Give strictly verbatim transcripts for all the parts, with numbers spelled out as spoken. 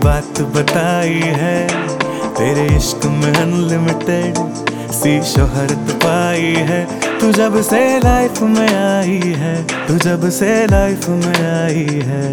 बात बताई है, तेरे इश्क में अनलिमिटेड सी शोहरत पाई है। तू जब से लाइफ में आई है, तू जब से लाइफ में आई है।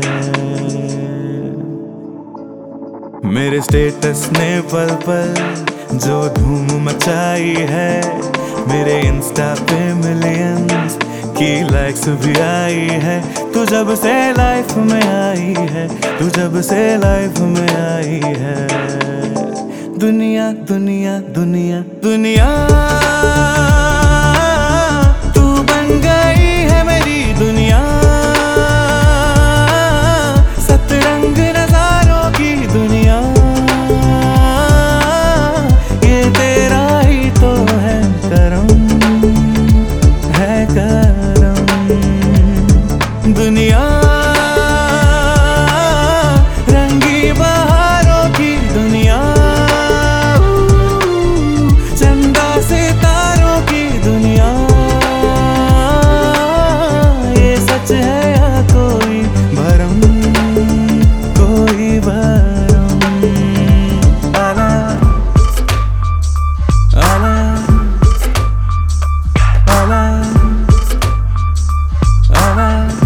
मेरे स्टेटस ने पल पल जो धूम मचाई है, मेरे इंस्टा पे मिलियंस की लाइक्स भी आई है। तू जब से लाइफ में आई है, तू जब से लाइफ में आई है। दुनिया दुनिया दुनिया दुनिया तू बन गई है मेरी दुनिया, सतरंग नजारों की दुनिया। ये तेरा ही तो है करम, है करम। दुनिया रंगी बहारों की दुनिया, चंदा सितारों की दुनिया। ये सच है या कोई भरम, कोई भरम। आला आला आला आला।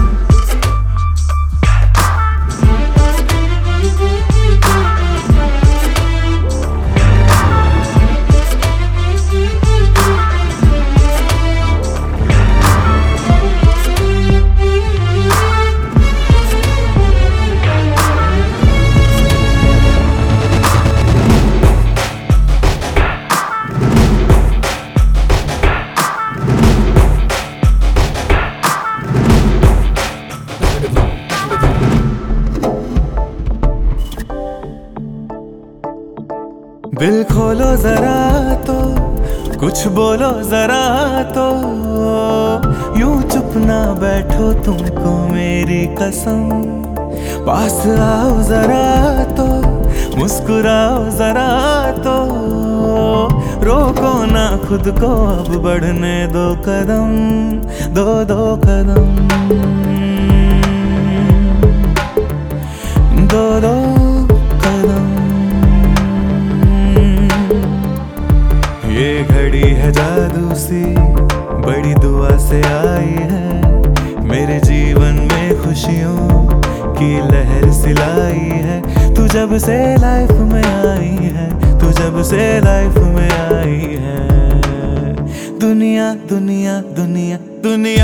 दिल खोलो जरा तो कुछ बोलो जरा तो, यूं चुप ना बैठो तुमको मेरी कसम। पास आओ जरा तो मुस्कुराओ जरा तो, रोको ना खुद को अब बढ़ने दो कदम, दो दो कदम, दो दो कदम। ये घड़ी है जादू सी बड़ी दुआ से आई है, मेरे जीवन में खुशियों की लहर सिलाई है। तू जब से लाइफ में आई है, तू जब से लाइफ में आई है। दुनिया दुनिया दुनिया दुनिया